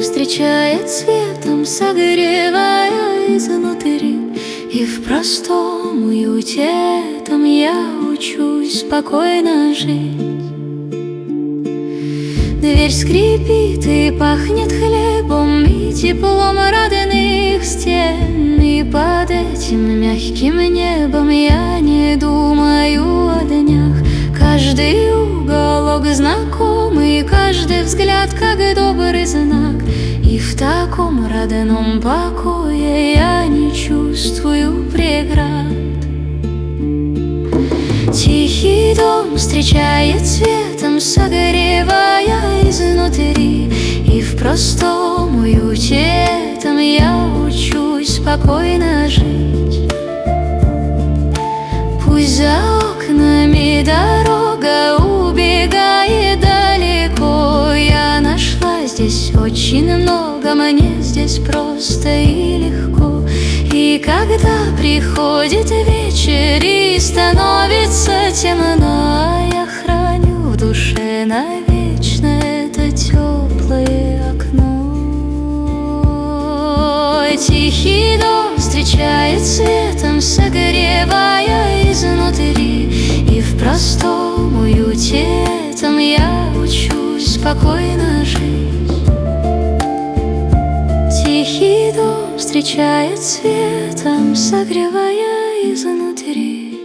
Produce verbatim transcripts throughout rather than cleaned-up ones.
встречает светом, согревая изнутри. И в простом уюте там я учусь спокойно жить. Дверь скрипит и пахнет хлебом и теплом родных стен. И под этим мягким небом я не думаю о днях. Каждый уголок знакомый, каждый взгляд как добрый знак. И в таком родном покое я не чувствую преград. Тихий дом встречает светом, согревая изнутри. И в простом уюте там я учусь спокойно жить. Пусть за окнами дорога убегает далеко, я нашла здесь очень много, мне здесь просто и легко. И когда приходит вечер и становится темно, я храню в душе навечно это теплое окно. Тихий дом встречает светом, согревая изнутри. И в простом уюте там я учусь спокойно жить. Тихий дом встречает светом, согревая изнутри.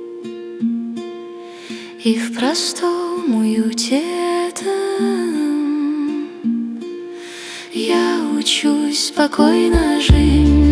И в простом уюте там я учусь спокойно жить.